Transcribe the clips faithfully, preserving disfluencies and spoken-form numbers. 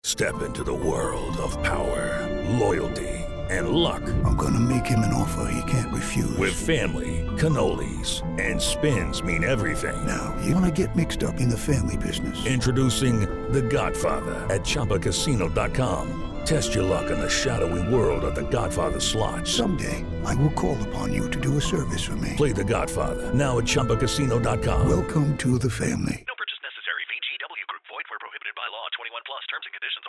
Step into the world of power, loyalty, and luck. I'm gonna make him an offer he can't refuse. With family, cannolis, and spins mean everything. Now, you wanna get mixed up in the family business. Introducing The Godfather at Chumba Casino dot com. Test your luck in the shadowy world of The Godfather slot. Someday, I will call upon you to do a service for me. Play The Godfather now at Chumba Casino dot com. Welcome to the family. No purchase necessary. V G W Group. Void where prohibited by law. twenty-one plus. Terms and conditions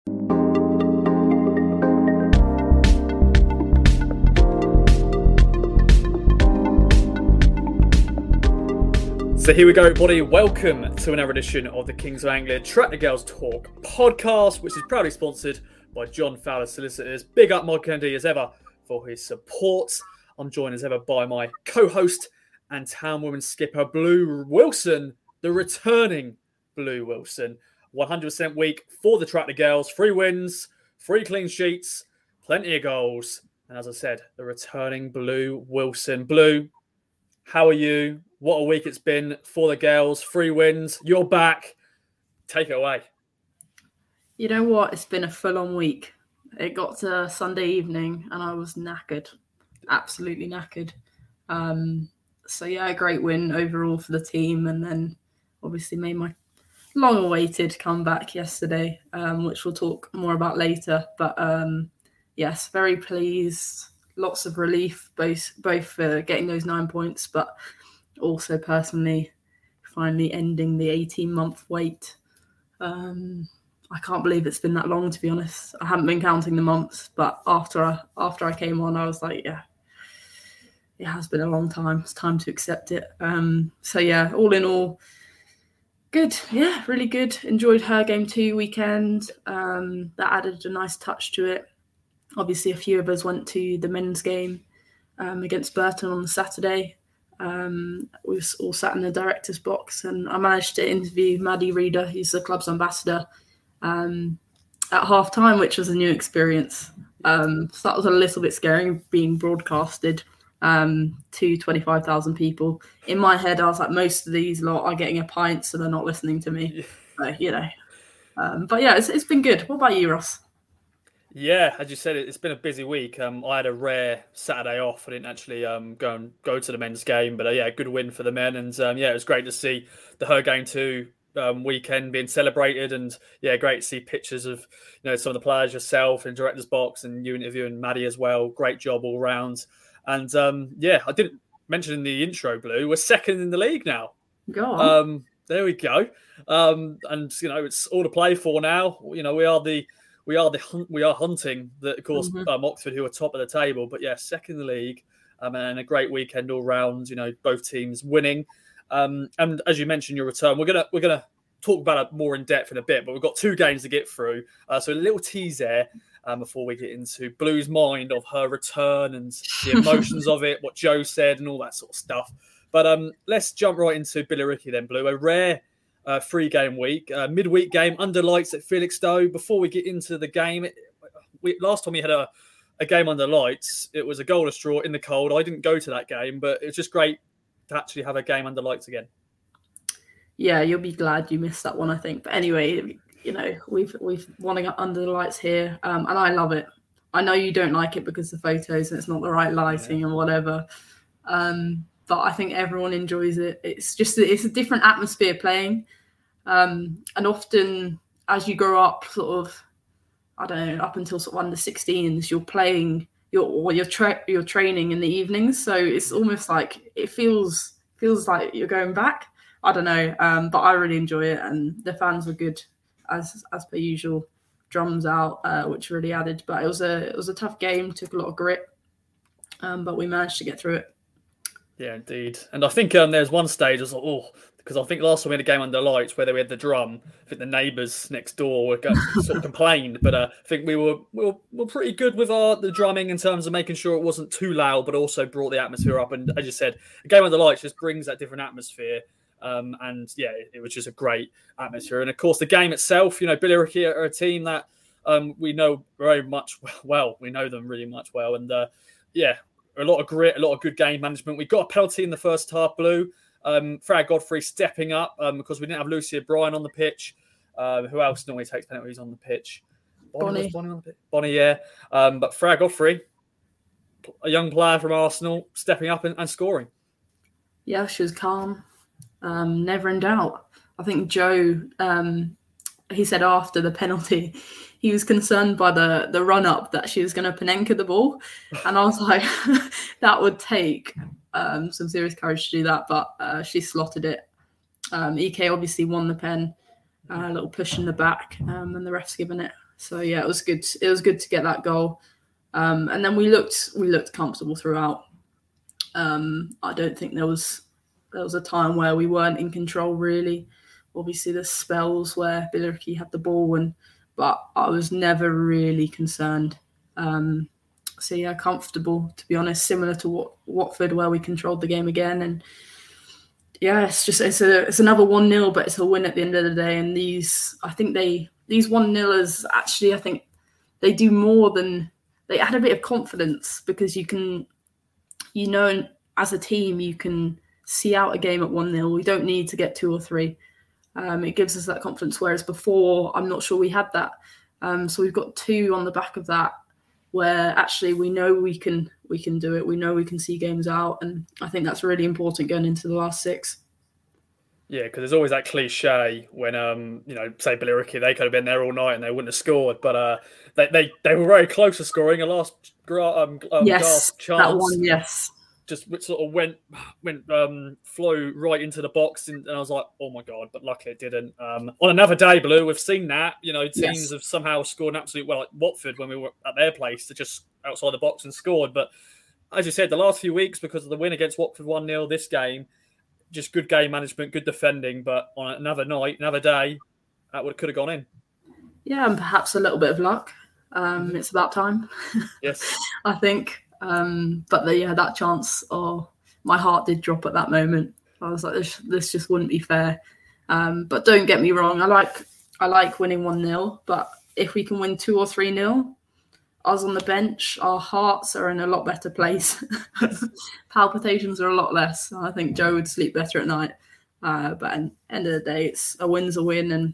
apply. So here we go, everybody. Welcome to another edition of the Kings of Anglia Track the Girls Talk podcast, which is proudly sponsored by John Fowler Solicitors. Big up Mod Kennedy as ever for his support. I'm joined as ever by my co-host and town woman skipper, Blue Wilson, the returning Blue Wilson. one hundred percent week for the Track the Girls. Three wins, three clean sheets, plenty of goals. And as I said, the returning Blue Wilson. Blue, how are you? What a week it's been for the girls. Three wins. You're back. Take it away. You know what? It's been a full-on week. It got to Sunday evening and I was knackered. Absolutely knackered. Um, so, yeah, a great win overall for the team. And then obviously made my long-awaited comeback yesterday, um, which we'll talk more about later. But, um, yes, very pleased. Lots of relief, both, both for getting those nine points, but also personally finally ending the eighteen-month wait. Um, I can't believe it's been that long, to be honest. I haven't been counting the months, but after I, after I came on, I was like, yeah, it has been a long time. It's time to accept it. Um, so, yeah, all in all, good. Yeah, really good. Enjoyed her game two weekend. Um, that added a nice touch to it. Obviously, a few of us went to the men's game um, against Burton on the Saturday. Um, we were all sat in the director's box and I managed to interview Maddie Reader, who's the club's ambassador, um, at half time, which was a new experience. Um, so that was a little bit scary being broadcasted um, to twenty-five thousand people. In my head, I was like, most of these lot are getting a pint, so they're not listening to me. So, you know, um, but yeah, it's, it's been good. What about you, Ross? Yeah, as you said, it's been a busy week. Um, I had a rare Saturday off. I didn't actually um, go and go to the men's game, but uh, yeah, good win for the men. And um, yeah, it was great to see the Her Game two um, weekend being celebrated. And yeah, great to see pictures of you know some of the players, yourself in director's box, and you interviewing Maddie as well. Great job all round. And um, yeah, I didn't mention in the intro, Blue, we're second in the league now. Go on. Um, there we go. Um, and you know, it's all to play for now. You know, we are the We are the hunt, we are hunting, the, of course, mm-hmm. um, Oxford, who are top of the table. But yeah, second in the league, um, and a great weekend all round. You know, both teams winning. Um, and as you mentioned, your return, we're gonna we're gonna talk about it more in depth in a bit. But we've got two games to get through, uh, so a little tease there um, before we get into Blue's mind of her return and the emotions of it, what Joe said, and all that sort of stuff. But um, let's jump right into Billericay then, Blue. A rare. Uh, three-game week, uh, midweek game under lights at Felixstowe. Before we get into the game, it, we, last time we had a, a game under lights, it was a goal to straw in the cold. I didn't go to that game, but it's just great to actually have a game under lights again. Yeah, you'll be glad you missed that one, I think. But anyway, you know, we've we've won under the lights here, um, and I love it. I know you don't like it because of the photos and it's not the right lighting yeah. and whatever. Um, but I think everyone enjoys it. It's just it's a different atmosphere playing. Um, and often as you grow up, sort of, I don't know, up until sort of under sixteens, you're playing, you're, or you're, tra- you're training in the evenings. So it's almost like, it feels feels like you're going back. I don't know, um, but I really enjoy it. And the fans were good, as as per usual. Drums out, uh, which really added. But it was a it was a tough game, took a lot of grit, um, but we managed to get through it. Yeah, indeed. And I think um, there's one stage I was like, oh, because I think last time we had a game under lights where we had the drum, I think the neighbours next door were going, sort of complained, but uh, I think we were, we were we were pretty good with our the drumming in terms of making sure it wasn't too loud, but also brought the atmosphere up. And as you said, a game under lights just brings that different atmosphere. Um, and yeah, it, it was just a great atmosphere. And of course, the game itself, you know, Billericay are a team that um, we know very much well. We know them really much well. And uh, yeah, a lot of grit, a lot of good game management. We got a penalty in the first half, Blue. Um, Freya Godfrey stepping up um, because we didn't have Lucy O'Brien on the pitch. Um, who else normally takes penalties on the pitch? Bonnie. Was Bonnie on the pitch? Bonnie, yeah. Um, but Freya Godfrey, a young player from Arsenal, stepping up and, and scoring. Yeah, she was calm, um, never in doubt. I think Joe, um, he said after the penalty, he was concerned by the, the run-up that she was going to Panenka the ball. And I was like, that would take um, some serious courage to do that. But uh, she slotted it. Um, E K obviously won the pen, uh, a little push in the back, um, and the ref's given it. So, yeah, it was good. It was good to get that goal. Um, and then we looked we looked comfortable throughout. Um, I don't think there was there was a time where we weren't in control, really. Obviously, there's spells where Billericay had the ball, and but I was never really concerned. Um, so, yeah, comfortable, to be honest, similar to what, Watford, where we controlled the game again. And, yeah, it's just it's a it's another one nil, but it's a win at the end of the day. And these, I think they these one-nillers, actually, I think they do more than... They add a bit of confidence because you can, you know, as a team, you can see out a game at one nil. We don't need to get two or three. Um, it gives us that confidence, whereas before, I'm not sure we had that. Um, so we've got two on the back of that where actually we know we can we can do it. We know we can see games out. And I think that's really important going into the last six. Yeah, because there's always that cliche when, um, you know, say Billericay, they could have been there all night and they wouldn't have scored. But uh, they, they they were very close to scoring. A last um, um, yes, chance. That one, yes. Just sort of went went um, flow right into the box, and, and I was like, oh my god! But luckily it didn't. Um, on another day, Blue, we've seen that. You know, teams yes. have somehow scored an absolute well, like Watford when we were at their place, to just outside the box and scored. But as you said, the last few weeks, because of the win against Watford one nil, this game, just good game management, good defending. But on another night, another day, that would could have gone in. Yeah, and perhaps a little bit of luck. Um, it's about time. Yes, I think. Um, but the, yeah, that chance, oh, my heart did drop at that moment. I was like, this, this just wouldn't be fair. Um, but don't get me wrong, I like I like winning one nil, but if we can win two or three nil, us on the bench, our hearts are in a lot better place. Palpitations are a lot less. I think Joe would sleep better at night. Uh, but at the end of the day, it's a win's a win, and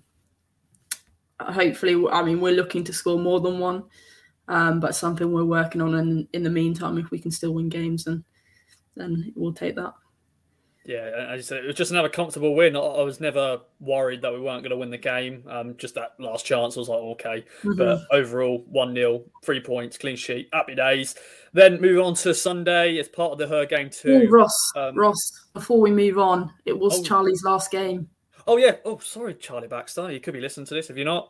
hopefully, I mean, we're looking to score more than one. Um, but something we're working on, and in the meantime, if we can still win games, then then we'll take that. Yeah, as you said, it was just another comfortable win. I, I was never worried that we weren't going to win the game. Um, just that last chance, I was like, okay. Mm-hmm. But overall, one nil, three points, clean sheet, happy days. Then moving on to Sunday as part of the Her game too. Oh, Ross, um, Ross, before we move on, it was oh, Charlie's last game. Oh, yeah. Oh, sorry, Charlie Baxter. You could be listening to this if you're not.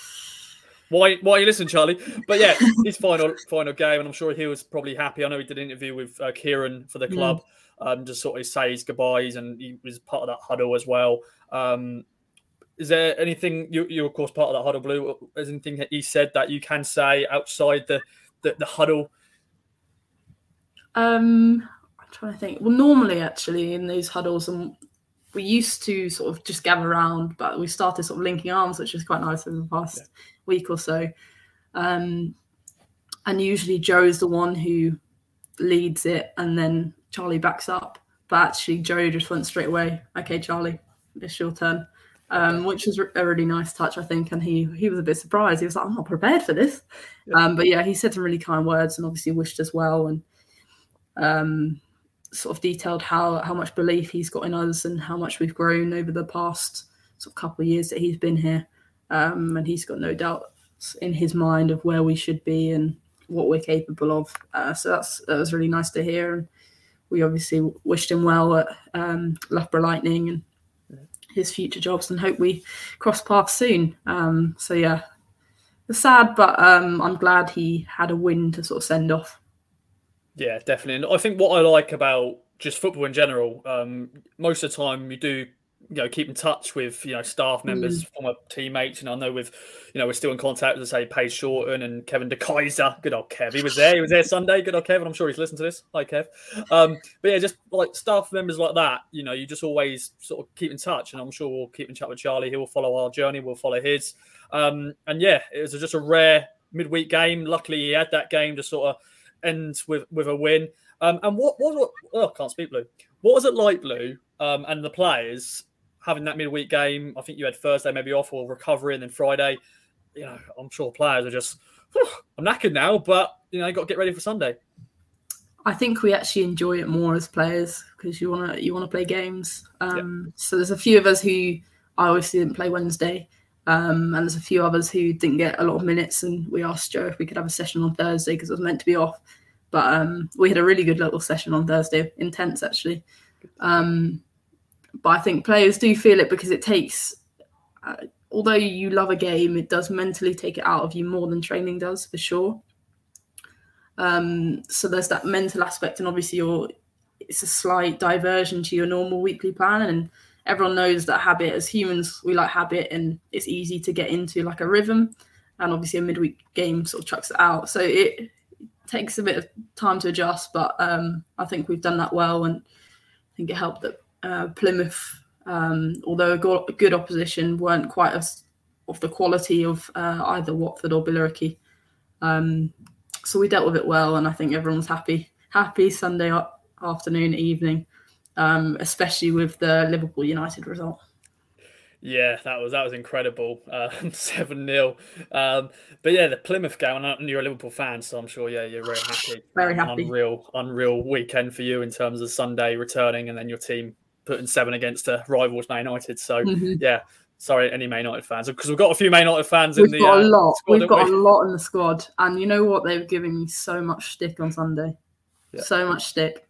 Why why are you listening, Charlie? But yeah, his final final game, and I'm sure he was probably happy. I know he did an interview with uh, Kieran for the club, mm. um, to sort of say his goodbyes, and he was part of that huddle as well. Um, is there anything, you, you're of course part of that huddle, Blue, is anything that he said that you can say outside the, the, the huddle? Um, I'm trying to think. Well, normally actually in these huddles, and we used to sort of just gather around, but we started sort of linking arms, which is quite nice in the past yeah. week or so. Um, and usually Joe is the one who leads it, and then Charlie backs up. But actually Joe just went straight away. Okay, Charlie, it's your turn, um, which was a really nice touch, I think. And he he was a bit surprised. He was like, I'm not prepared for this. Yeah. Um, but yeah, he said some really kind words, and obviously wished us well, and um, sort of detailed how, how much belief he's got in us and how much we've grown over the past sort of couple of years that he's been here. Um, and he's got no doubt in his mind of where we should be and what we're capable of. Uh, so that's that was really nice to hear. And we obviously wished him well at um, Loughborough Lightning and his future jobs, and hope we cross paths soon. Um, so yeah, it's sad, but um, I'm glad he had a win to sort of send off. Yeah, definitely. And I think what I like about just football in general, um, most of the time you do, you know, keep in touch with, you know, staff members, mm. former teammates. And I know with, you know, we're still in contact with, say, Paige Shorten and Kevin De Kaiser. Good old Kev. He was there. He was there Sunday. Good old Kevin. I'm sure he's listened to this. Hi, Kev. Um, but yeah, just like staff members like that, you know, you just always sort of keep in touch. And I'm sure we'll keep in touch with Charlie. He will follow our journey. We'll follow his. Um, and yeah, it was just a rare midweek game. Luckily, he had that game to sort of end with, with a win. Um, and what was what, oh, I can't speak, Blue. What was it like, Blue, um, and the players having that midweek game, I think you had Thursday maybe off or recovery, and then Friday. You know, I'm sure players are just, I'm knackered now, but you know, you got to get ready for Sunday. I think we actually enjoy it more as players because you want to you want to play games. Um, yep. So there's a few of us who I obviously didn't play Wednesday, um, and there's a few others who didn't get a lot of minutes. And we asked Joe if we could have a session on Thursday because it was meant to be off, but um, we had a really good little session on Thursday, intense actually. Um, but I think players do feel it because it takes. Uh, although you love a game, it does mentally take it out of you more than training does, for sure. Um, so there's that mental aspect, and obviously you're, it's a slight diversion to your normal weekly plan, and everyone knows that habit. As humans, we like habit, and it's easy to get into like a rhythm, and obviously a midweek game sort of chucks it out. So it takes a bit of time to adjust, but um, I think we've done that well, and I think it helped that uh, Plymouth, um, although a good opposition, weren't quite as of the quality of uh, either Watford or Billericay. Um, so we dealt with it well, and I think everyone's happy. Happy Sunday afternoon, evening, um, especially with the Liverpool United result. Yeah, that was that was incredible, um, seven nil. Um, but yeah, the Plymouth game, and you're a Liverpool fan, so I'm sure, yeah, you're very happy. Very happy. Unreal, unreal weekend for you in terms of Sunday returning, and then your team putting seven against a rivals Man United. So mm-hmm. yeah, sorry, any Man United fans, because we've got a few Man United fans we've in the got a uh, lot. Squad, we've got we? a lot in the squad, and you know what? They were giving me so much stick on Sunday, yeah. so much stick,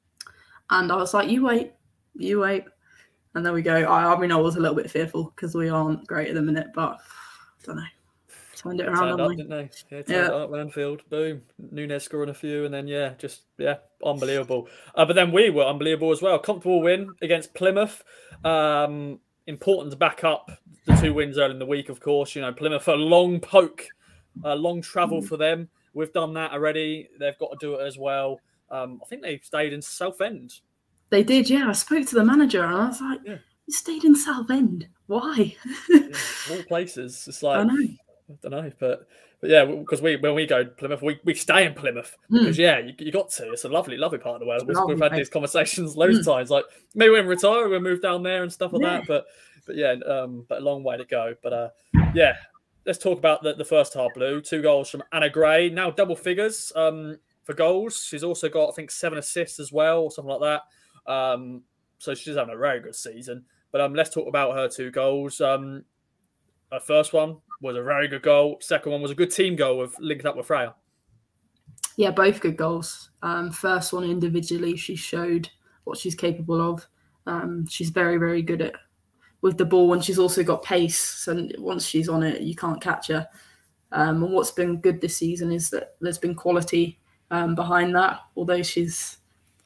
and I was like, "You wait, you wait." And there we go. I, I mean, I was a little bit fearful because we aren't great at the minute, but I don't know. Turned it around, turned up, didn't they? Yeah, turned yeah. up, Anfield, boom. Nunez scoring a few, and then, yeah, just, yeah, unbelievable. Uh, but then we were unbelievable as well. Comfortable win against Plymouth. Um, important to back up the two wins early in the week, of course. You know, Plymouth, a long poke, a long travel for them. We've done that already. They've got to do it as well. Um, I think they stayed in Southend. They did, yeah. I spoke to the manager and I was like, yeah. You stayed in Southend. Why? yeah, all places. It's like, I know. I don't know. But, but yeah, because we when we go to Plymouth, we, we stay in Plymouth. Mm. Because, yeah, you, you got to. It's a lovely, lovely part of the world. We've, we've had these conversations loads mm. of times. Like, maybe when we retire, we'll move down there and stuff like yeah. that. But, but yeah, um, but a long way to go. But, uh, yeah, let's talk about the, the first half, Blue. Two goals from Anna Gray. Now double figures um, for goals. She's also got, I think, seven assists as well or something like that. Um, so she's having a very good season. But um, let's talk about her two goals. Um, her first one was a very good goal. Second one was a good team goal with linking up with Freya. Yeah, both good goals. Um, first one individually, she showed what she's capable of. Um, she's very, very good at with the ball, and she's also got pace. So once she's on it, you can't catch her. Um, and what's been good this season is that there's been quality um, behind that. Although she's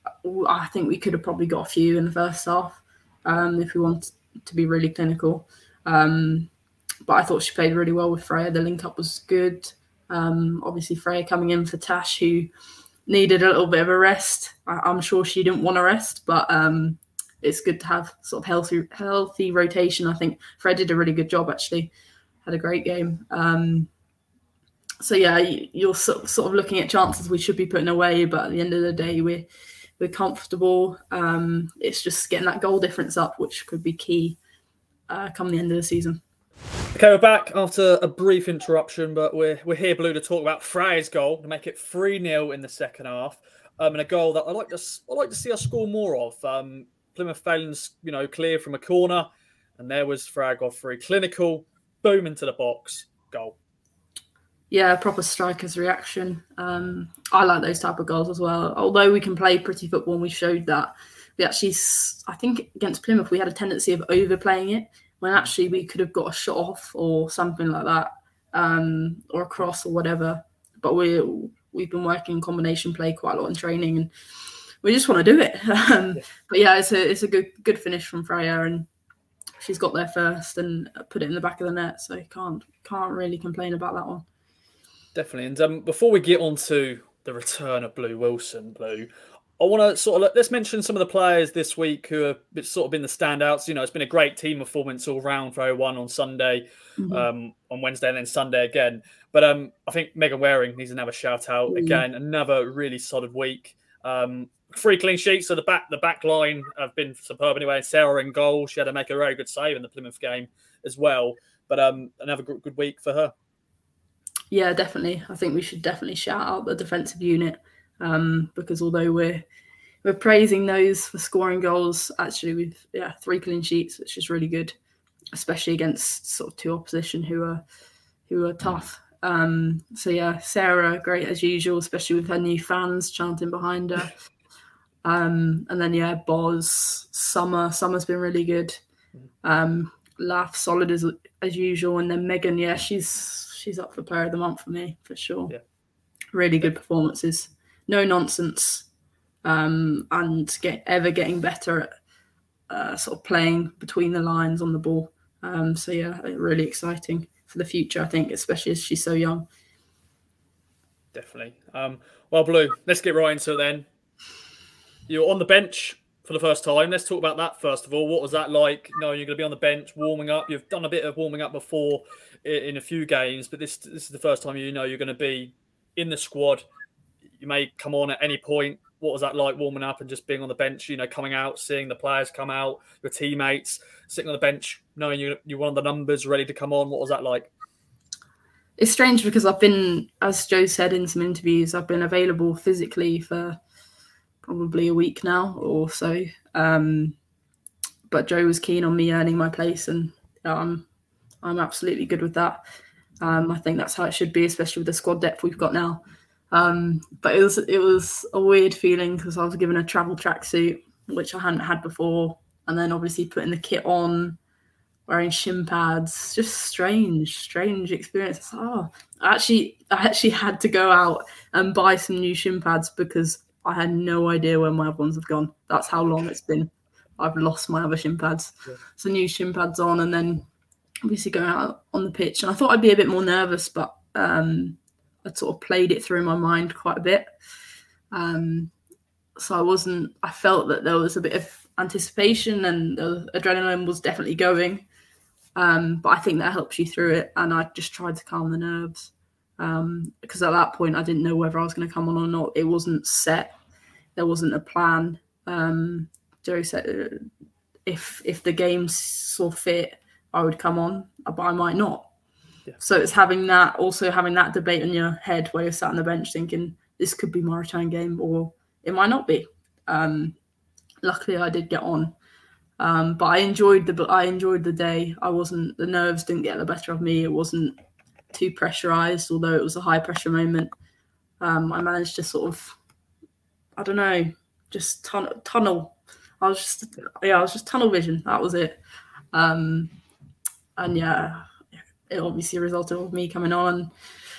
I think we could have probably got a few in the first half um, if we wanted to be really clinical. Um, but I thought she played really well with Freya. The link-up was good. Um, obviously, Freya coming in for Tash, who needed a little bit of a rest. I- I'm sure she didn't want to rest, but um, it's good to have sort of healthy healthy rotation. I think Freya did a really good job, actually. Had a great game. Um, so, yeah, you're sort of looking at chances we should be putting away, but at the end of the day, we're We're comfortable. Um, it's just getting that goal difference up, which could be key uh, come the end of the season. Okay, we're back after a brief interruption, but we're we're here, Blue, to talk about Freya's goal to make it three nil in the second half, um, and a goal that I like to I like to see us score more of. Um, Plymouth failing, you know, clear from a corner, and there was Freya Godfrey, clinical, boom into the box, goal. Yeah, proper striker's reaction. Um, I like those type of goals as well. Although we can play pretty football, and we showed that. We actually, I think against Plymouth, we had a tendency of overplaying it when actually we could have got a shot off or something like that, um, or a cross or whatever. But we we've been working combination play quite a lot in training, and we just want to do it. um, but yeah, it's a it's a good good finish from Freya, and she's got there first and put it in the back of the net. So can't can't really complain about that one. Definitely. And um, before we get on to the return of Blue Wilson, Blue, I want to sort of, let's mention some of the players this week who have sort of been the standouts. You know, it's been a great team performance all round for one on Sunday, mm-hmm. um, on Wednesday, and then Sunday again. But um, I think Megan Waring needs another shout out. Mm-hmm. Again, another really solid week. Um, three clean sheets, so the back the back line have been superb anyway. And Sarah in goal, she had to make a very good save in the Plymouth game as well. But um, another good, good week for her. Yeah, definitely. I think we should definitely shout out the defensive unit um, because although we're we're praising those for scoring goals, actually we've yeah three clean sheets, which is really good, especially against sort of two opposition who are who are tough. Um, so yeah, Sarah, great as usual, especially with her new fans chanting behind her. Um, and then yeah, Boz, Summer, Summer's been really good. Um, Laugh, solid as as usual, and then Megan, yeah, she's she's up for player of the month for me for sure. Yeah. Really good performances, no nonsense, um, and get ever getting better at uh, sort of playing between the lines on the ball. Um, so yeah, really exciting for the future, I think, especially as she's so young. Definitely. Um, well, Blue, let's get right into it then. You're on the bench for the first time. Let's talk about that first of all. What was that like? You know, you're going to be on the bench, warming up. You've done a bit of warming up before in a few games, but this this is the first time you know you're going to be in the squad. You may come on at any point. What was that like, warming up and just being on the bench, you know, coming out, seeing the players come out, your teammates, sitting on the bench, knowing you, you're one of the numbers ready to come on? What was that like? It's strange because I've been, as Joe said in some interviews, I've been available physically for probably a week now or so. Um, but Joe was keen on me earning my place, and um, I'm absolutely good with that. Um, I think that's how it should be, especially with the squad depth we've got now. Um, but it was it was a weird feeling because I was given a travel tracksuit, which I hadn't had before, and then obviously putting the kit on, wearing shin pads, just strange, strange experience. Oh, I actually, I actually had to go out and buy some new shin pads because I had no idea where my other ones have gone. That's how long it's been. I've lost my other shin pads. Yeah. So new shin pads on, and then obviously going out on the pitch. And I thought I'd be a bit more nervous, but um, I sort of played it through in my mind quite a bit. Um, so I wasn't, I felt that there was a bit of anticipation and the adrenaline was definitely going. Um, but I think that helps you through it. And I just tried to calm the nerves. Um, because at that point, I didn't know whether I was going to come on or not. It wasn't set. There wasn't a plan. Um, Joe said if if the game saw fit, I would come on, but I might not. Yeah. So it's having that, also having that debate in your head where you're sat on the bench thinking, this could be my return game or it might not be. Um, luckily, I did get on. Um, but I enjoyed the I enjoyed the day. I wasn't, the nerves didn't get the better of me. It wasn't too pressurized, although it was a high pressure moment. Um, I managed to sort of, I don't know, just tun- tunnel. I was just, yeah, I was just tunnel vision. That was it. Um, and yeah, it obviously resulted with me coming on. And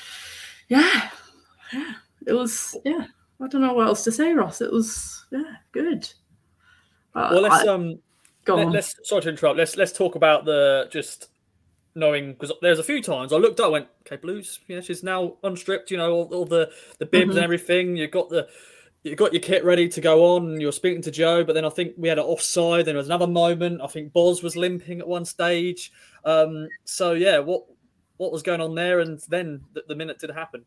yeah, yeah, it was, yeah. I don't know what else to say, Ross. It was, yeah, good. Uh, well, let's I, um, go let, on. let's sorry to interrupt. Let's let's talk about the just. Knowing, because there's a few times I looked up, I went, okay, Blues, you know, she's now unstripped, you know, all, all the, the bibs mm-hmm. and everything. You got the, you got your kit ready to go on, and you were speaking to Joe, but then I think we had an offside. Then there was another moment. I think Boz was limping at one stage. Um, so yeah, what what was going on there? And then the, the minute did happen.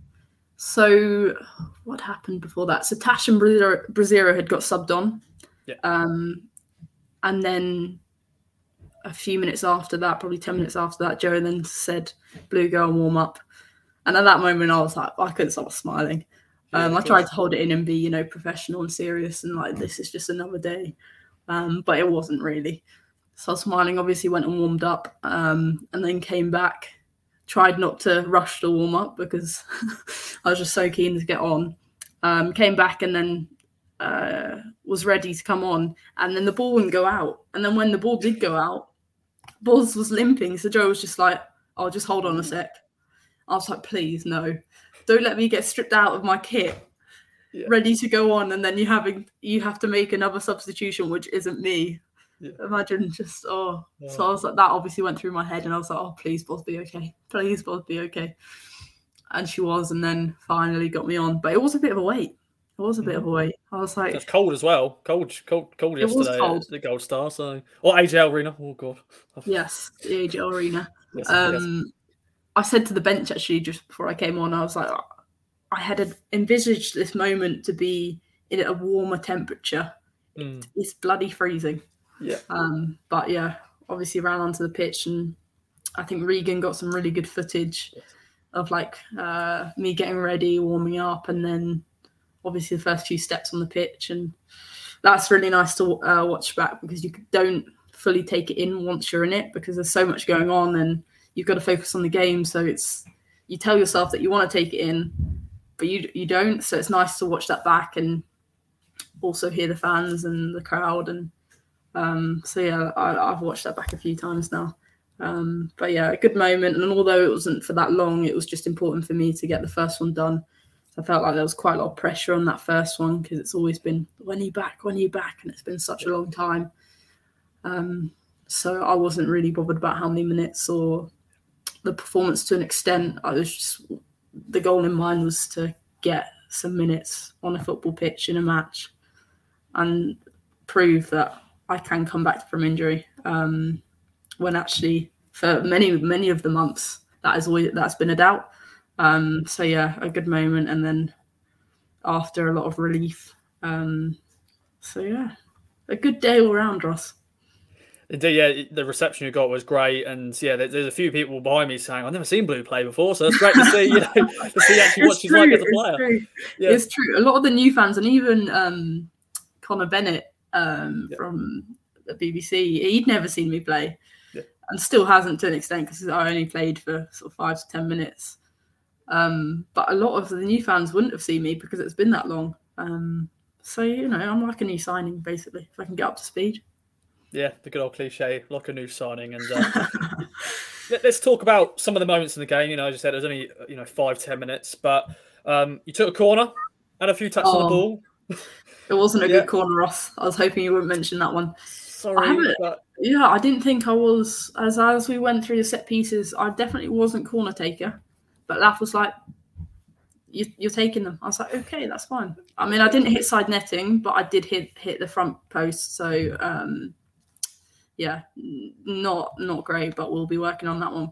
So what happened before that? So Tash and Brazero had got subbed on, yeah, um, and then. A few minutes after that, probably ten minutes after that, Joe then said, Blue, go and warm up. And at that moment, I was like, I couldn't stop smiling. Um, I tried to hold it in and be, you know, professional and serious and like, this is just another day. Um, but it wasn't really. So I was smiling, obviously went and warmed up um, and then came back, tried not to rush the warm up because I was just so keen to get on. Um, came back and then uh, was ready to come on. And then the ball wouldn't go out. And then when the ball did go out, Boz was limping, so Joe was just like, "I'll just hold on a sec." I was like, "Please, no, don't let me get stripped out of my kit, yeah. ready to go on, and then you having you have to make another substitution, which isn't me." Yeah. Imagine just oh. Yeah. So I was like, that obviously went through my head, and I was like, "Oh, please, Boz, be okay. Please, Boz, be okay." And she was, and then finally got me on, but it was a bit of a wait. It was a bit of a wait. I was like... It's cold as well. Cold cold, cold yesterday. It was cold. At the Gold Star. So, or A J L Arena. Oh, God. Yes, the A J L Arena. Yes, um, yes. I said to the bench, actually, just before I came on, I was like, I had envisaged this moment to be in a warmer temperature. Mm. It's bloody freezing. Yeah. Um, but yeah, obviously ran onto the pitch, and I think Regan got some really good footage of like uh, me getting ready, warming up, and then obviously the first few steps on the pitch. And that's really nice to uh, watch back, because you don't fully take it in once you're in it, because there's so much going on and you've got to focus on the game. So it's, you tell yourself that you want to take it in, but you you don't. So it's nice to watch that back and also hear the fans and the crowd. And um, so yeah, I, I've watched that back a few times now. Um, but yeah, a good moment. And although it wasn't for that long, it was just important for me to get the first one done. So I felt like there was quite a lot of pressure on that first one, because it's always been, when are you back, when are you back? And it's been such a long time. Um, so I wasn't really bothered about how many minutes or the performance to an extent. I was just, the goal in mind was to get some minutes on a football pitch in a match and prove that I can come back from injury. Um, when actually for many, many of the months, that is always, that's been a doubt. Um, so yeah, a good moment. And then after, a lot of relief. Um, so yeah, a good day all round, Ross. Indeed, yeah, the reception you got was great, and yeah, there's a few people behind me saying, "I've never seen Blue play before," so it's great to see, you know, to see actually what she's like as a player. True. Yeah. It's true. A lot of the new fans, and even um, Connor Bennett um, yeah. from the B B C, he'd never seen me play, yeah. and still hasn't to an extent, because I only played for sort of five to ten minutes. Um, but a lot of the new fans wouldn't have seen me because it's been that long. Um, so you know, I'm like a new signing basically, if I can get up to speed. Yeah, the good old cliche, like a new signing. And uh, let's talk about some of the moments in the game. You know, as you said, it was only, you know, five, ten minutes, but um, you took a corner, had a few touches oh, on the ball. It wasn't a yeah. good corner, Ross. I was hoping you wouldn't mention that one. Sorry. I but... Yeah, I didn't think I was, as as we went through the set pieces, I definitely wasn't corner taker. But Laff was like, you, you're taking them. I was like, okay, that's fine. I mean, I didn't hit side netting, but I did hit hit the front post. So, um, yeah, not not great, but we'll be working on that one.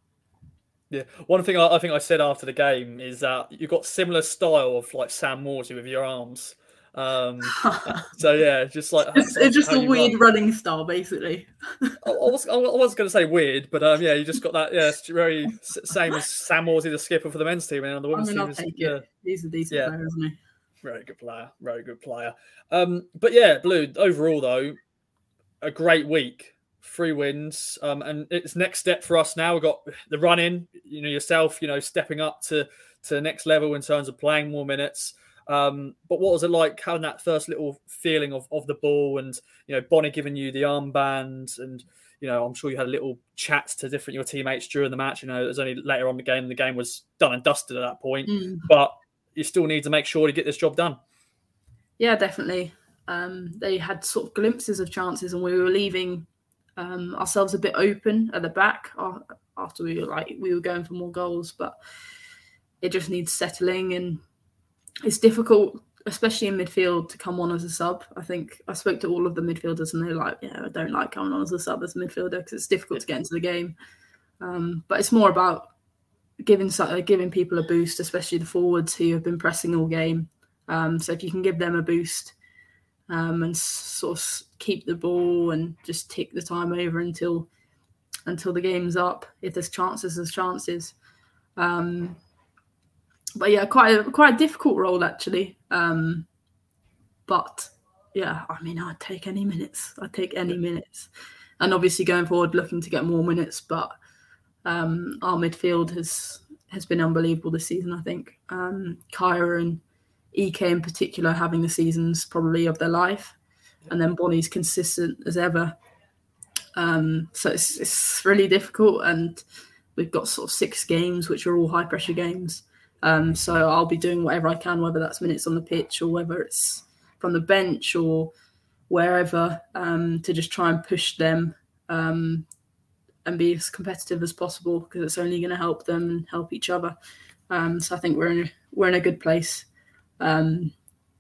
Yeah, one thing I, I think I said after the game is that you've got similar style of like Sam Morsey with your arms. Um, so yeah, just like it's, it's just a weird run. running style, basically. I, I was I was going to say weird, but um, yeah, you just got that. Yeah, it's very same as Sam Morsey, the skipper for the men's team, and the women's I mean, team. I'll is, take yeah. it. He's a decent yeah. player, isn't he? Very good player. Very good player. Um, but yeah, Blue overall though, a great week. Three wins, um, and it's next step for us now. We've got the run in, you know, yourself, you know, stepping up to, to the next level in terms of playing more minutes. Um, but what was it like having that first little feeling of, of the ball and, you know, Bonnie giving you the armband and, you know, I'm sure you had a little chats to different your teammates during the match. You know, it was only later on the game, the game was done and dusted at that point, mm. but you still need to make sure to get this job done. Yeah, definitely. Um, they had sort of glimpses of chances and we were leaving Um, ourselves a bit open at the back after we were like we were going for more goals, but it just needs settling, and it's difficult, especially in midfield, to come on as a sub. I think I spoke to all of the midfielders and they're like, yeah, I don't like coming on as a sub as a midfielder because it's difficult to get into the game. Um, but it's more about giving giving people a boost, especially the forwards who have been pressing all game. Um, so if you can give them a boost, Um, and sort of keep the ball and just tick the time over until until the game's up. If there's chances, there's chances. Um, but yeah, quite a, quite a difficult role actually. Um, but yeah, I mean, I'd take any minutes. I'd take any minutes. And obviously going forward, looking to get more minutes. But um, our midfield has has been unbelievable this season, I think. Um, Kyra and E K in particular having the seasons probably of their life, and then Bonnie's consistent as ever. Um, so it's, it's really difficult, and we've got sort of six games which are all high pressure games. Um, so I'll be doing whatever I can, whether that's minutes on the pitch or whether it's from the bench or wherever, um, to just try and push them um, and be as competitive as possible, because it's only going to help them and help each other. Um, so I think we're in a, we're in a good place. Um,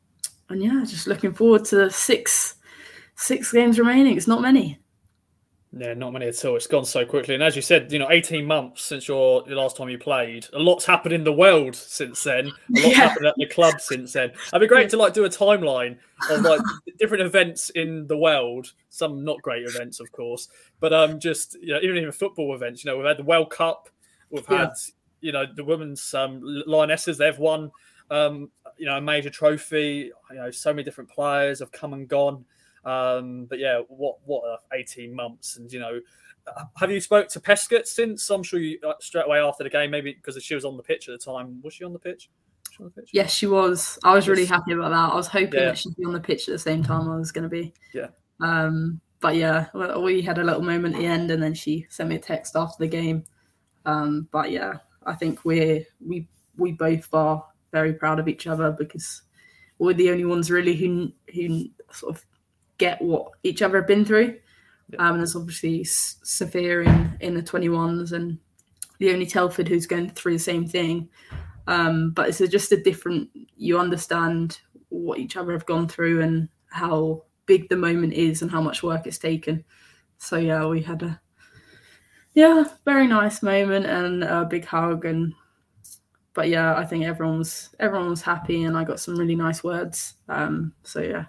and yeah, just looking forward to the six six games remaining. It's not many. Yeah, not many at all. It's gone so quickly. And as you said, you know, eighteen months since your, your last time you played. A lot's happened in the world since then. A lot's Yeah. happened at the club since then. It'd be great to like do a timeline of like different events in the world. Some not great events, of course, but um, just you know, even even football events. You know, we've had the World Cup. We've had Yeah. you know the women's um, Lionesses. They've won um, you know a major trophy. You know, so many different players have come and gone. Um, but yeah, what what are eighteen months? And you know, have you spoke to Pescott since? I'm sure you uh, straight away after the game, maybe because she was on the pitch at the time. Was she on the pitch? Was she on the pitch? Yes, she was. I was really Yes. happy about that. I was hoping Yeah. that she'd be on the pitch at the same time I was going to be. Yeah. Um, but yeah, we had a little moment at the end, and then she sent me a text after the game. Um, but yeah, I think we're we we both are very proud of each other because we're the only ones really who who sort of get what each other have been through. Yeah. Um, and there's obviously Sophia in, in the twenty-ones and Leonie Telford who's going through the same thing. Um, but it's just a different, you understand what each other have gone through and how big the moment is and how much work it's taken. So yeah, we had a yeah, very nice moment and a big hug. And but yeah, I think everyone was everyone was happy and I got some really nice words. Um, so yeah.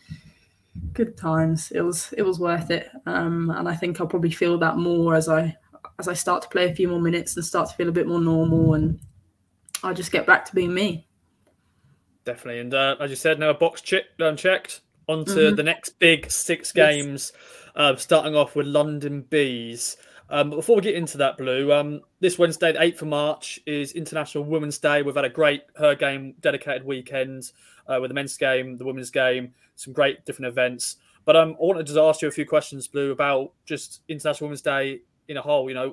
Good times. It was it was worth it, um, and I think I'll probably feel that more as I as I start to play a few more minutes and start to feel a bit more normal, and I'll just get back to being me. Definitely. And uh, as you said, now a box check, um, checked onto Mhm. the next big six Yes. games, uh, starting off with London Bees. Um, but before we get into that, Blue, um, this Wednesday, the eighth of March, is International Women's Day. We've had a great her game dedicated weekend uh, with the men's game, the women's game, some great different events. But um, I wanted to ask you a few questions, Blue, about just International Women's Day in a whole. You know,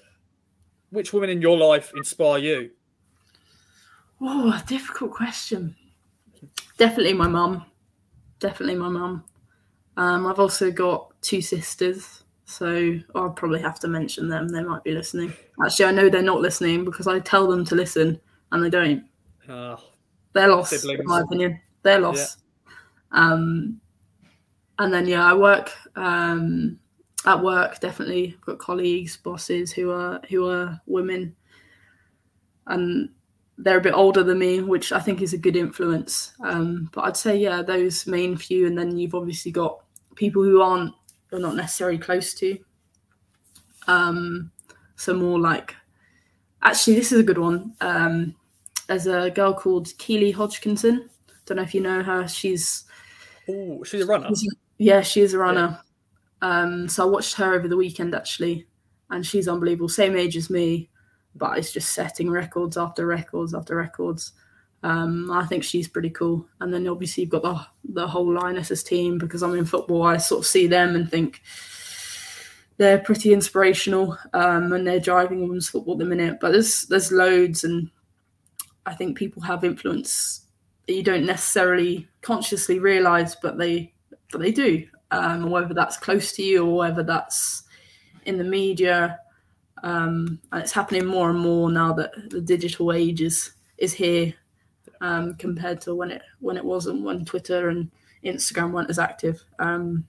which women in your life inspire you? Oh, a difficult question. Definitely my mum. Definitely my mum. Um, I've also got two sisters, so I'll probably have to mention them. They might be listening. Actually, I know they're not listening because I tell them to listen and they don't. Uh, They're lost, Siblings. in my opinion. They're lost. Um, and then, yeah, I work um, at work, definitely. I've got colleagues, bosses who are who are women. And they're a bit older than me, which I think is a good influence. Um, but I'd say, yeah, those main few. And then you've obviously got people who aren't, you're not necessarily close to. Um, so more like, actually, this is a good one. Um, there's a girl called Keely Hodgkinson. Don't know if you know her. She's oh, she's a runner. yeah, she is a runner. Um, so I watched her over the weekend actually, and she's unbelievable. Same age as me, but it's just setting records after records after records. Um, I think she's pretty cool. And then obviously you've got the the whole Lionesses team because I'm in football. I sort of see them and think they're pretty inspirational, um, and they're driving women's football at the minute. But there's there's loads, and I think people have influence that you don't necessarily consciously realise, but they but they do. Um, whether that's close to you or whether that's in the media, um, and it's happening more and more now that the digital age is is here, um, compared to when it when it wasn't, when Twitter and Instagram weren't as active. Um,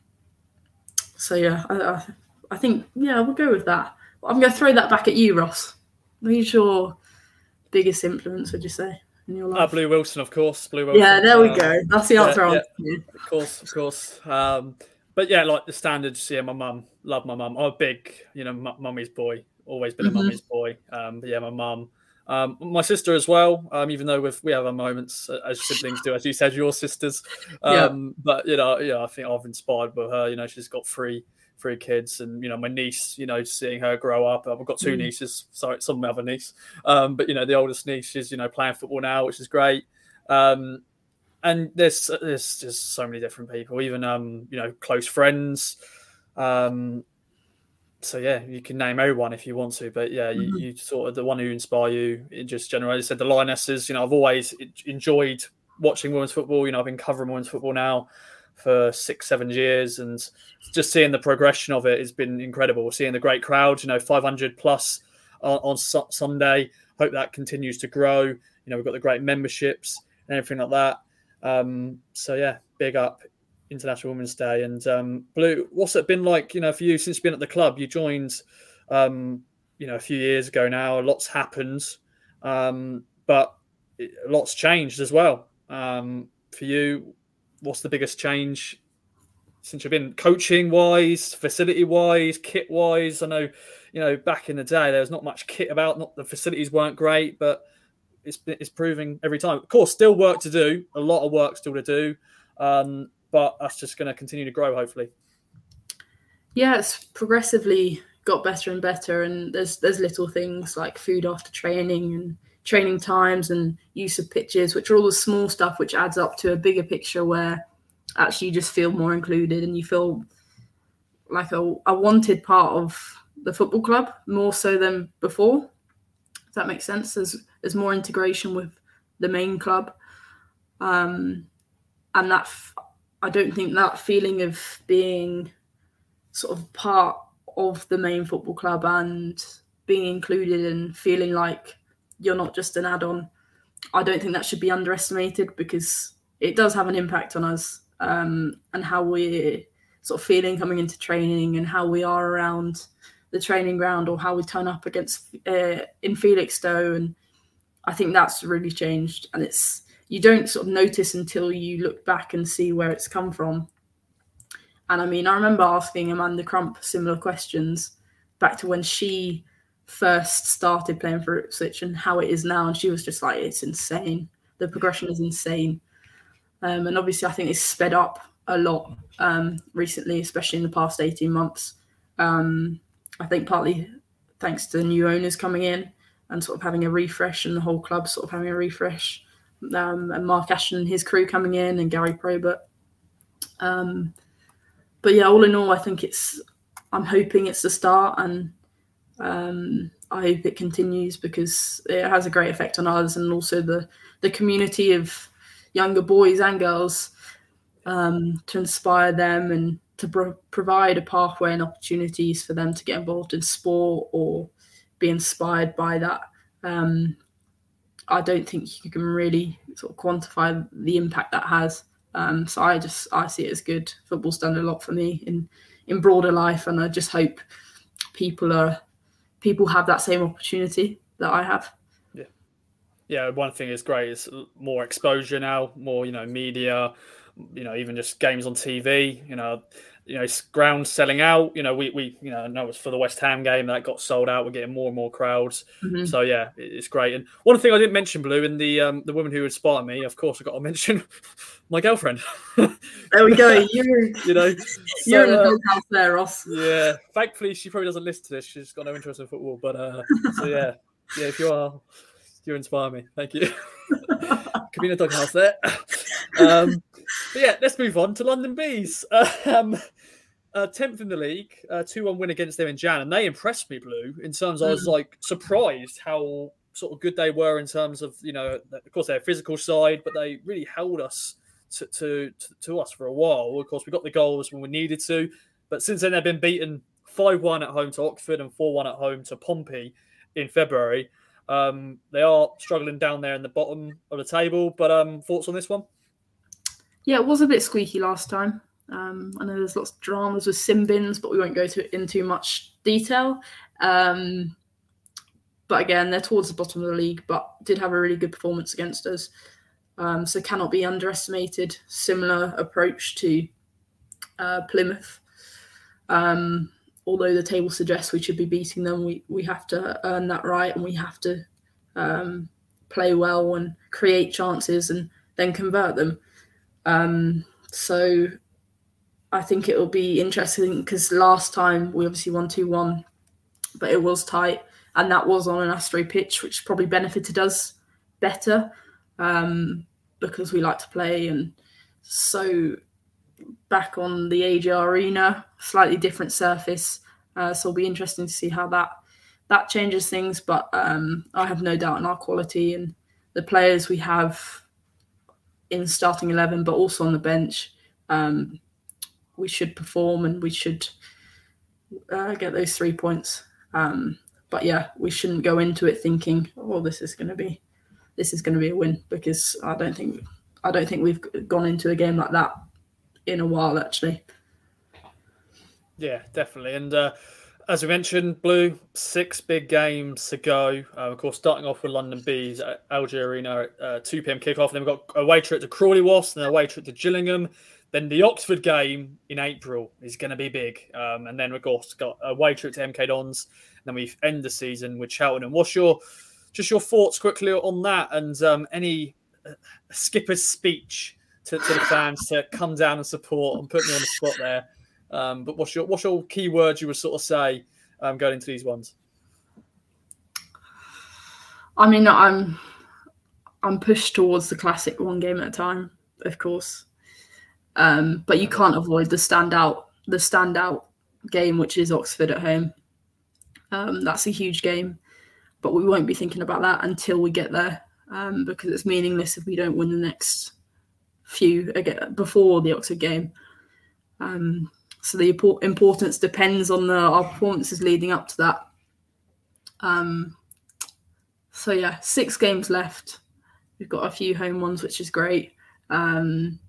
so yeah, I, I, I think yeah, we'll go with that. I'm going to throw that back at you, Ross. Who's your biggest influence, would you say, in your life? Uh, Blue Wilson, of course. Blue Wilson. Yeah, there we Um, go. That's the yeah, answer. I yeah. wanted to hear. Of course, of course. Um, but yeah, like the standards. Yeah, my mum, love my mum. I'm a big, you know, m- mummy's boy. Always been a Mhm. mummy's boy. Um, but yeah, my mum. Um, my sister as well. Um, even though we've, we have our moments uh, as siblings do, as you said, your sisters. Um, But you know, yeah, I think I've inspired by her. You know, she's got three. Three kids, and you know my niece. You know, seeing her grow up. I've got two Mm. nieces. Sorry, some other niece. Um, but you know, the oldest niece is you know playing football now, which is great. Um, and there's there's just so many different people, even um, you know, close friends. Um, so yeah, you can name everyone if you want to, but yeah, you, Mhm. you sort of the one who inspire you. In just generally said the Lionesses. You know, I've always enjoyed watching women's football. You know, I've been covering women's football now for six, seven years, and just seeing the progression of it has been incredible. Seeing the great crowd, you know, five hundred plus on, on su- Sunday. Hope that continues to grow. You know, we've got the great memberships and everything like that. Um, so yeah, big up International Women's Day. And um, Blue, what's it been like, you know, for you since you've been at the club? You joined, um, you know, a few years ago now. A lot's happened, um, but a lot's changed as well. Um, for you, what's the biggest change since you've been coaching-wise, facility-wise, kit-wise? I know, you know, back in the day, there was not much kit about. Not the facilities weren't great, but it's it's proving every time. Of course, still work to do. A lot of work still to do, um, but that's just going to continue to grow, hopefully. Yeah, it's progressively got better and better, and there's there's little things like food after training and training times and use of pitches, which are all the small stuff which adds up to a bigger picture where actually you just feel more included and you feel like a, a wanted part of the football club more so than before. If that makes sense. There's, there's more integration with the main club. Um, and that, I don't think that feeling of being sort of part of the main football club and being included and feeling like you're not just an add-on, I don't think that should be underestimated, because it does have an impact on us, um, and how we're sort of feeling coming into training and how we are around the training ground or how we turn up against uh, in Felixstowe. And I think that's really changed, and it's, you don't sort of notice until you look back and see where it's come from. And I mean, I remember asking Amanda Crump similar questions back to when she first started playing for Ipswich and how it is now. And she was just like, it's insane. The progression is insane. Um, and obviously I think it's sped up a lot um, recently, especially in the past eighteen months. Um, I think partly thanks to the new owners coming in and sort of having a refresh, and the whole club sort of having a refresh. Um, and Mark Ashton and his crew coming in, and Gary Probert. Um, but yeah, all in all, I think it's, I'm hoping it's the start, and um, I hope it continues, because it has a great effect on us and also the, the community of younger boys and girls, um, to inspire them and to pro- provide a pathway and opportunities for them to get involved in sport or be inspired by that. Um, I don't think you can really sort of quantify the impact that has. Um, so I just, I see it as good. Football's done a lot for me in, in broader life, and I just hope people are, people have that same opportunity that I have. Yeah. Yeah. One thing is great is more exposure now, more, you know, media, you know, even just games on T V, you know, you know, ground selling out, you know, we, we, you know, I know it's for the West Ham game that got sold out. We're getting more and more crowds. Mm-hmm. So yeah, it's great. And one thing I didn't mention, Blue, in the, um, the woman who inspired me, of course, I got to mention my girlfriend. There we go. You're, you know, you're so, in the uh, doghouse there, Ross. Yeah. Thankfully, she probably doesn't listen to this. She's got no interest in football, but, uh, so yeah, yeah, if you are, you inspire me. Thank you. Could be in a doghouse there. Um, but yeah, let's move on to London Bees. Um, uh, tenth in the league, uh, two one win against them in Jan, and they impressed me, Blue, in terms I was like surprised how sort of good they were in terms of, you know, of course their physical side, but they really held us to, to, to, to us for a while. Of course, we got the goals when we needed to, but since then they've been beaten five one at home to Oxford and four one at home to Pompey in February. Um, they are struggling down there in the bottom of the table, but um, thoughts on this one? Yeah, it was a bit squeaky last time. Um, I know there's lots of dramas with sim bins, but we won't go to, into much detail. Um, but again, they're towards the bottom of the league, but did have a really good performance against us. Um, so cannot be underestimated. Similar approach to uh, Plymouth. Um, although the table suggests we should be beating them, we, we have to earn that right, and we have to um, play well and create chances and then convert them. Um, so I think it will be interesting, because last time we obviously won two one, but it was tight, and that was on an Astro pitch, which probably benefited us better, um, because we like to play. And so back on the A J Arena, slightly different surface, uh, so it'll be interesting to see how that that changes things. But um, I have no doubt in our quality and the players we have in starting eleven, but also on the bench. Um, we should perform, and we should uh, get those three points. Um, but yeah, we shouldn't go into it thinking, "Oh, this is going to be, this is going to be a win," because I don't think, I don't think we've gone into a game like that in a while, actually. Yeah, definitely. And uh, as we mentioned, Blue, six big games to go. Uh, of course, starting off with London Bees at Algier Arena at uh, two p.m. kickoff. Then we've got a away trip to Crawley Wasps and a away trip to Gillingham. Then the Oxford game in April is going to be big. Um, and then, of course, got a away trip to M K Dons. And then we end the season with Cheltenham. What's your just your thoughts quickly on that? And um, any uh, skipper's speech to, to the fans to come down and support and put me on the spot there. Um, but what's your what's your key words you would sort of say um, going into these ones? I mean, I'm I'm pushed towards the classic one game at a time, of course. Um, but you can't avoid the standout the standout game, which is Oxford at home. Um, that's a huge game, but we won't be thinking about that until we get there, um, because it's meaningless if we don't win the next few again before the Oxford game. Um, so the importance depends on the, our performances leading up to that. Um, so yeah, six games left. We've got a few home ones, which is great. Um,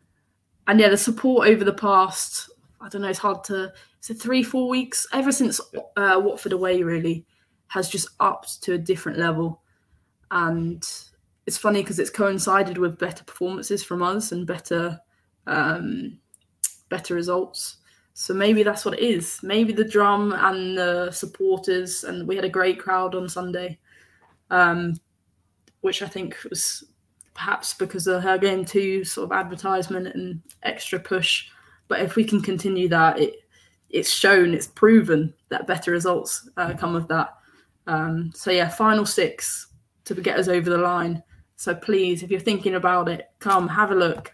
And yeah, the support over the past, I don't know, it's hard to, it's a three, four weeks, ever since uh, Watford away really, has just upped to a different level. And it's funny because it's coincided with better performances from us and better um, better results. So maybe that's what it is. Maybe the drum and the supporters, and we had a great crowd on Sunday, um, which I think was perhaps because of her game two sort of advertisement and extra push. But if we can continue that, it it's shown, it's proven that better results uh, come of that. Um, so yeah, final six to get us over the line. So please, if you're thinking about it, come have a look,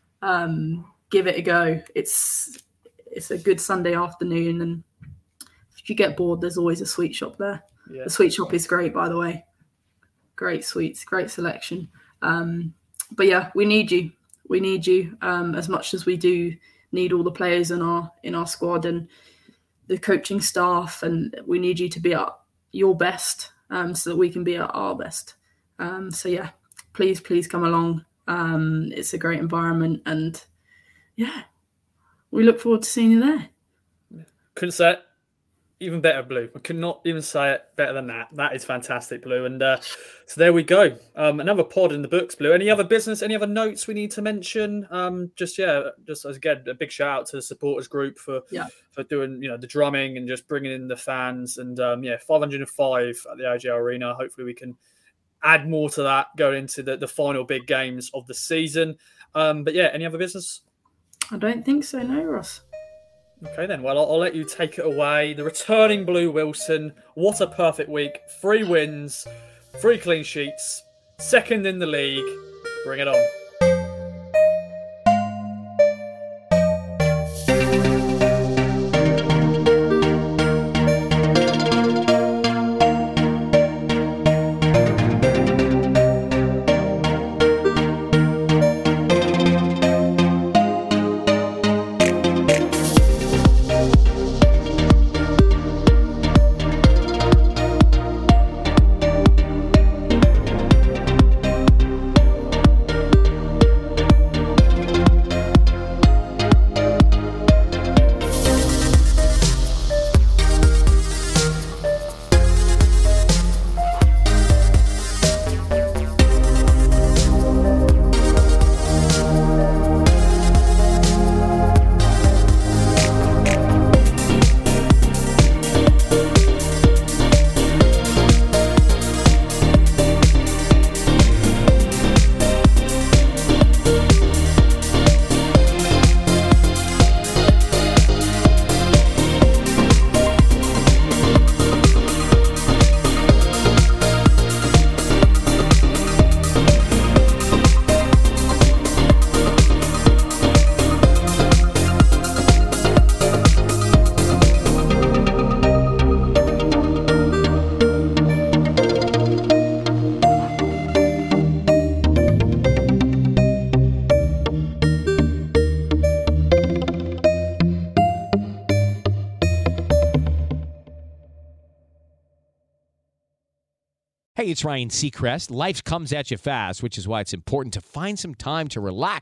um, give it a go. It's it's a good Sunday afternoon, and if you get bored, there's always a sweet shop there. Yeah. The sweet shop is great, by the way. Great sweets, great selection. Um, but yeah, we need you. We need you um, as much as we do need all the players in our in our squad and the coaching staff, and we need you to be at your best um, so that we can be at our best. Um, so yeah, please, please come along. Um, it's a great environment, and yeah, we look forward to seeing you there. Couldn't say it even better, Blue. I could not even say it better than that. That is fantastic, Blue. And uh, so there we go. Um, another pod in the books, Blue. Any other business, any other notes we need to mention? Um, just, yeah, just as again, a big shout out to the supporters group for yeah. for doing, you know, the drumming and just bringing in the fans. And um, yeah, five hundred five at the Algier Arena. Hopefully we can add more to that going into the, the final big games of the season. Um, but yeah, any other business? I don't think so, no, Ross. Okay, then. Well, I'll, I'll let you take it away. The returning Blue Wilson. What a perfect week. Three wins, three clean sheets, second in the league. Bring it on. Hey, it's Ryan Seacrest. Life comes at you fast, which is why it's important to find some time to relax.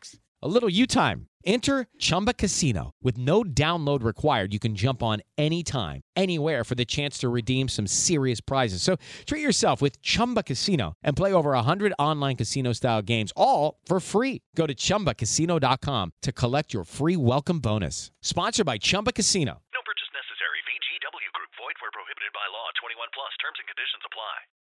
A little you time. Enter Chumba Casino. With no download required, you can jump on anytime, anywhere for the chance to redeem some serious prizes. So treat yourself with Chumba Casino and play over one hundred online casino-style games, all for free. Go to Chumba Casino dot com to collect your free welcome bonus. Sponsored by Chumba Casino. No purchase necessary. V G W Group. Void where prohibited by law. twenty-one plus. Terms and conditions apply.